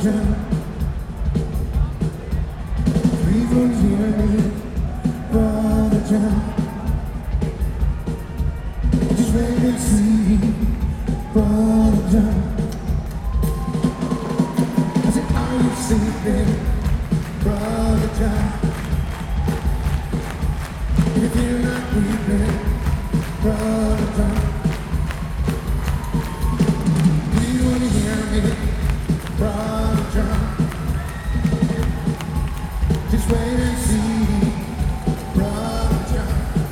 John. Please don't hear me, Brother John. Just wait and see, Brother John. I said, are you sleeping, Brother John? If you're not weeping, Brother John. Do you want to hear me, Brother John? Just wait and see, Brother John.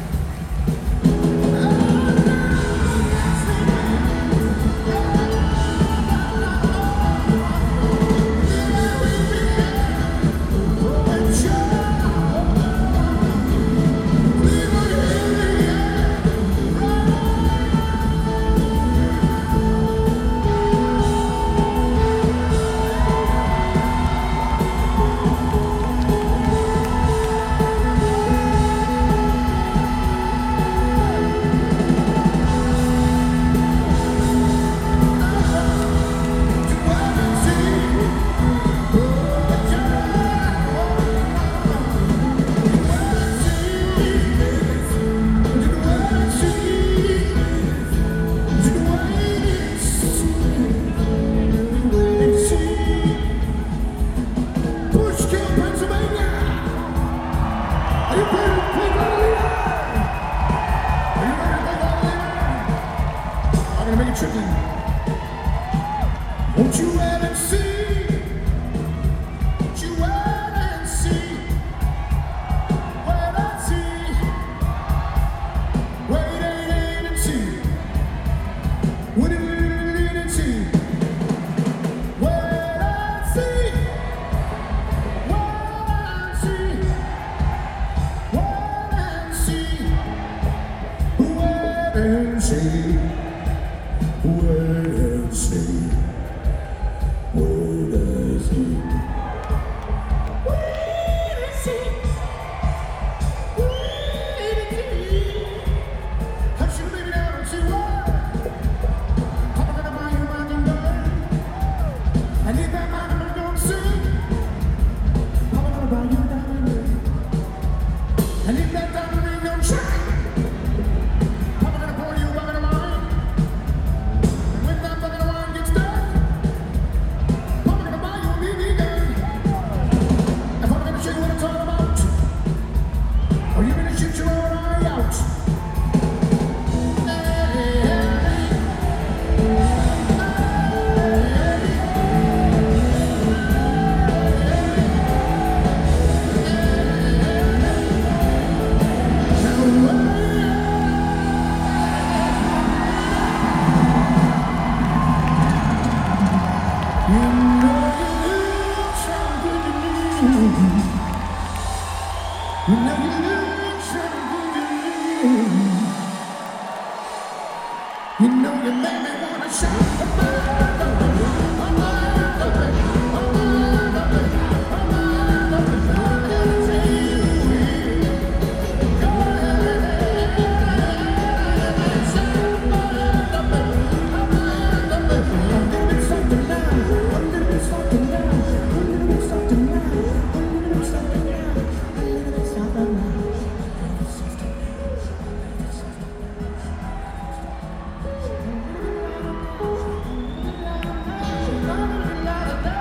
Won't you wait and see? Won't you wait and see? Wait and see. Wait and see. Wait and see. Wait and see. Wait and see. Wait and see. Wait and see. Wait and see. Wait and see. Wait and see. Wait and see. Hush your baby down and see what? Papa gonna buy you a mockingbird. And if that mockingbird don't sing, Papa gonna buy you a diamond ring. And if that diamond ring don't shine, Papa gonna pour you a bucket of wine. And when that bucket of wine gets done, Papa gonna buy you a BB gun. And Papa gonna show you what it's all about. Or you're gonna shoot your own eye out. You know you look something to me. You know you look something to me. You know you make me wanna shout. La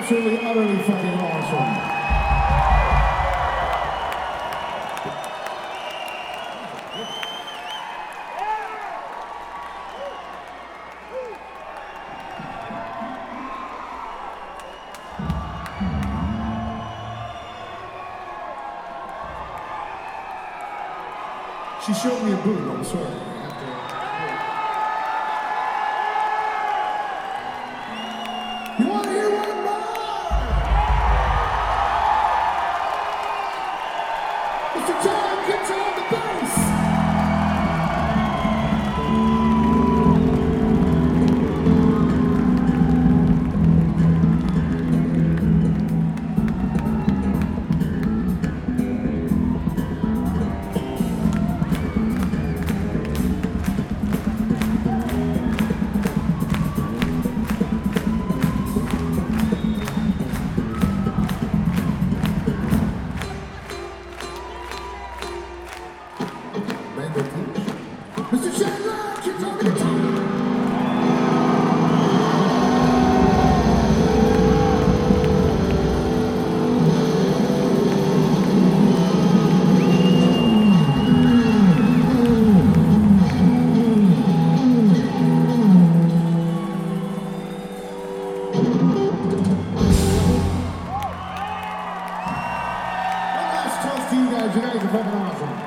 absolutely, utterly fucking awesome. She showed me a boob, I'm sorry. You want to hear one more? Mr. John gets on the bass. Mr. Chandler, kids on the guitar. One last toast to you guys. You guys are fucking awesome.